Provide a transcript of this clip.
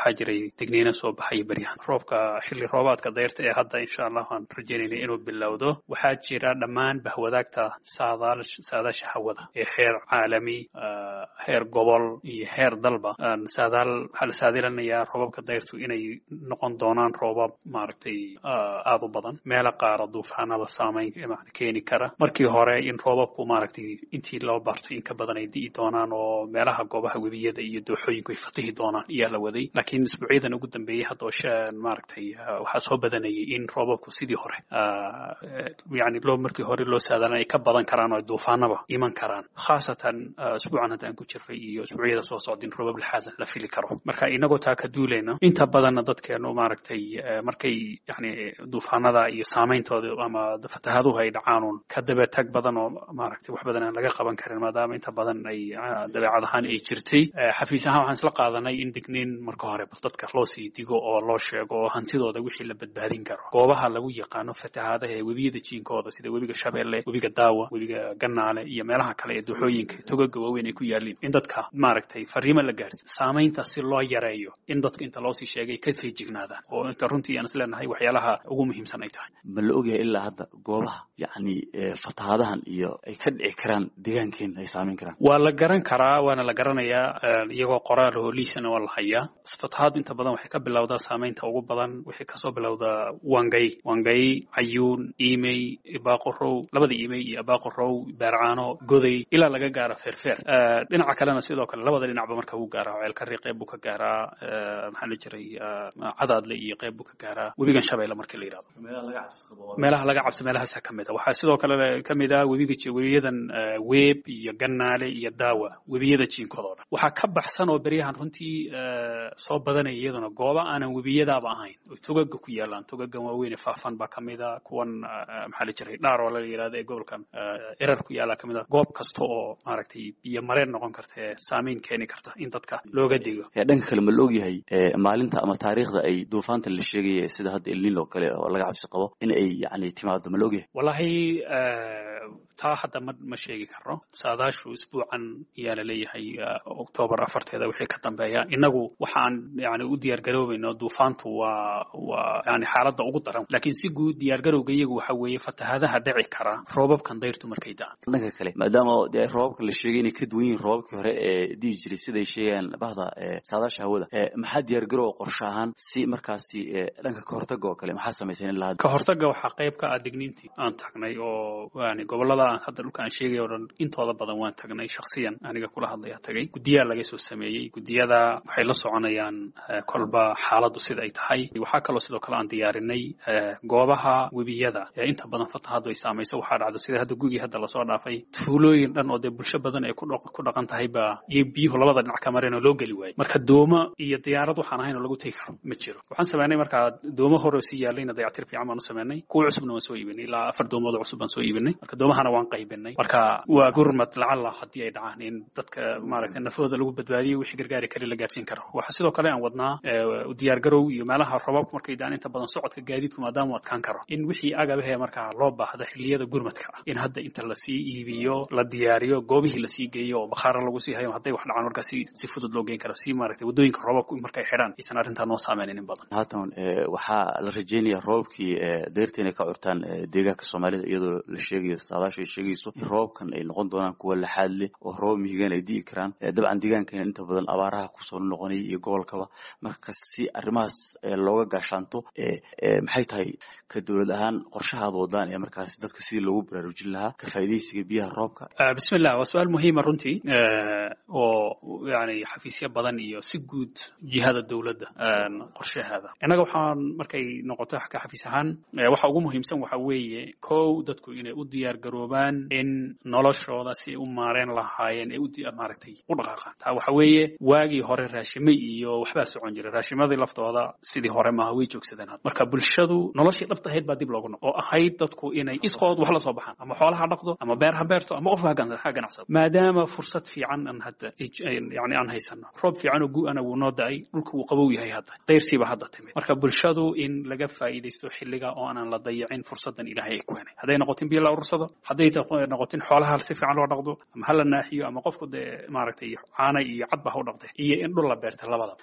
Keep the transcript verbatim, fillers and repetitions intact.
waxaa jiray digniino soo baxay baryahan roobka xilli roobaadka dayrta ee hadda insha allah aan rajaynayna inuu bilowdo waxaa jira dhammaan bahwadaagta saadaal saadaasha hawada ee heer caalami heer gobol iyo heer dalba saadaal waxaa la saadaalinayaa roobabka dayrtu inay noqon doonaan roobab maaragtay aad u badan meelo qaara duufaanaba saameyn keeni kara markii hore in roobabku maaragtay intii loo barto in ka badan ay di'i doonaan oo meelaha goobaha webiyada iyo dooxooyinku ay fatihi doonaan iyaa la waday laakiin isbuucyadan ugu dambeeyey hadda oo maaragtay waxaa soo badanayay in roobabku sidii hore yani loo markii hore loo saadaalan ay ka badan karaan oo duufaanaba iman karaan khaasatan isbuucan hadda aan ku jirray iyo isbuucyada soo socdin roobab lixaad la fili karo marka inagoo taa ka duulayna inta badanna dadkeenu maaragtay markay yani duufaanada iyo saameyntooda ama fatahaduhu ay dhacaanuun ka dabeetag badan oo maaragtay wax badan aan laga qaban karin maadaama inta badan ay dabeecad ahaan ay jirtay xafiis ahaan waxaan isla qaadanay in digniin marka hore dadka loo sii digo oo loo sheego oo hantidooda wixii la badbaadin karo goobaha lagu yaqaano fatahaadaha ee webiyada jiinkooda sida webiga Shabeelle webiga Daawa webiga Gannaale iyo meelaha kale ee dooxooyinka togaga waaweyn ay ku yaalin in dadka maaragtay fariimo la gaarsiiyo saameynta si loo yareeyo in dadka inta loo sii sheegay ka feejignaadaan oo inta runtii aan isleenahay waxyaalaha ugu muhiimsan ay tahay ma la ogyahay ilaa hadda goobaha yani fatahaadahan iyo ay ka dhici karaan deegaankeena ay saameyn karaan waa la garan karaa waana la garanayaa iyagoo qoraal oo liisana waa la hayaa fatahaad inta badan waxay ka bilowdaa saameynta ugu badan waxay kasoo bilowdaa Wangay Wangay Ayuun Imey Baaqorow labada Imey iyo Baaqorow Beercaano Goday ilaa laga gaaro Feerfeer dhinaca kalena sidoo kale labada dhinacba marka uu gaaro ceelka qeyb uu ka gaaraa maxaa la jiray Cadaadle iyo qeyb uu ka gaaraa webiga Shabeelle markii la yiraahdo meelaha laga cabsi meelahaas ka mid ah waxaa sidoo kale ka mid ah webiga webiyadan Weeb iyo Gannaale iyo Daawa webiyada jiinkooda waxaa ka baxsan oo bariyahan runtii soo badanay iyaduna gooba aanan webiyadaaba ahayn oo togaga ku yaalaan togaga waaweyn ee faafan baa kamid ah kuwan maxaa la jiray dhaar oo la yiraahdo ee gobolkan erar ku yaala kamid ah goob kasta oo maaragtay biyo mareen noqon karta ee saameyn keeni karta in dadka looga digo dhanka kale ma la ogyahay maalinta ama taariikhda ay duufaanta la sheegay sida hadda El Niño kale oo laga cabsi qabo in ay yani timaado ma la ogyahay wallahi taa hadda ma ma sheegi karno saadaashu isbuucan yaa la leeyahay October afarteeda wixii ka dambeeya inagu waxaan yani u diyaar garoobayno duufaantu waa waa yani xaaladda ugu daran laakiin si guud diyaar garowga iyagu waxa weeye fatahaadaha dhici kara roobabkan dayrtu markay da'aan dhanka kale maadaama roobabka la sheegay inay ka duwan yihiin roobabkii hore ee dii jiray siday sheegayaan bahda saadaasha hawada maxaa diyaar garow qorshe ahaan si markaasi dhanka ka hortagga oo kale maxaa samaysan in la ka hortagga waxaa qayb ka ah digniintii aan tagnay oo yani gobolada hadda dhulka aan sheegay oo dhan intooda badan waan tagnay shakhsiyan aniga kula hadlaya tagay gudiyaa laga soo sameeyay gudiyada waxay la soconayaan kolba xaaladdu sida ay tahay waxaa kaloo sidoo kale aan diyaarinay goobaha webiyada ee inta badan fatahaadu ay saamayso waxaa dhacdo sida hadda gugii hadda lasoo dhaafay tuulooyin dhan oo dee bulsho badan ay ku dhaqan tahay baa iyo biyuhu labada dhinac ka mareen oo loo geli waayay marka dooma iyo diyaarad waxaan ahayn oo lagu tegi karo ma jiro waxaan sameynay markaa dooma hore si yaalayna dayactir fiican baan u sameynay kuwa cusubna waan soo iibinay ilaa afar doomood cusub baan soo iibinay marka doomahana waan qaybinay marka waa gurmad lacala haddii ay dhacaan in dadka maaragtay nafooda lagu badbaadiyo wixii gargaari kari la gaarsiin karo waxa sidoo kale aan wadnaa u diyaar garow iyo meelaha roobabku markay daan inta badan socodka gaadiidku maadaama uu adkaan karo in wixii agabahe markaa loo baahda xilliyada gurmadka ah in hadda inta la sii iibiyo la diyaariyo goobihii la sii geeyo oo bakhaara lagu sii hayo hadday wax dhacaan markaa si si fudud loo geyn karo si maaragtay wadooyinka roobabku markay xidhaan aysan arrintaa noo saameynin in badan haatan waxaa la rajeynayaa roobabkii deyrta inay ka curtaan deegaanka Soomaalida iyadoo la sheegayo saadaasha ay sheegayso in roobkan ay noqon doonaan kuwa laxaad leh oo roob mihigan ay dii karaan dabcan deegaankeena inta badan abaaraha ku soo noqonay iyo gobolkaba marka si arrimahaas looga gaashaanto maxay tahay ka dawlad ahaan qorshahaada wadaan ee markaas dadka sidii loogu baraarujin lahaa ka faa'iideysiga biyaha roobka bismillah waa su'aal muhiim ah runtii oo yani xafiisyo badan iyo si guud jihada dawladda qorshaheeda inaga waxaan markay noqoto ka xafiis ahaan waxa ugu muhiimsan waxa weeye kow dadku inay u diyaar garoobaan in noloshooda si u maareen lahaayeen ay u diyaar maaragtay u dhaqaaqaan taa waxa weeye waagii hore raashimo iyo waxba socon jiray raashimadii laftooda sidii hore ma way joogsadeen marka bulshadu noloshii dhabta ahayd baa dib loogu noqo oo ahayd dadku inay iskood wax la soo baxaan ama xoolaha dhaqdo ama beeraha beerto ama qof ha ganacsado maadaama fursad fiican aan hadda yani aan haysano roob fiican oo gu'ana wuu noo da'ay dhulku wuu qabow yahay hadda dayrtiiba hadda timid marka bulshadu in laga faa'iideysto xilliga oo aanan la dayacin fursadan ilaahay ay ku heenay hadday noqotin biyo la urursado hadday noqotin xoolaha si fiican loo dhaqdo ama hala naaxiyo ama qofku dee maaragtay caana iyo cadba ha u dhaqday iyo in dhul la beerta labadaba